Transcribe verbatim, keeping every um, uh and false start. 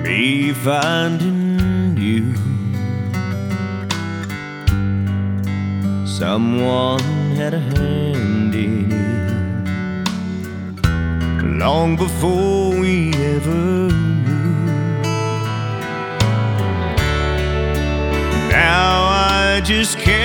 me finding you. Someone had a hand in it long before we ever knew. Now I just can't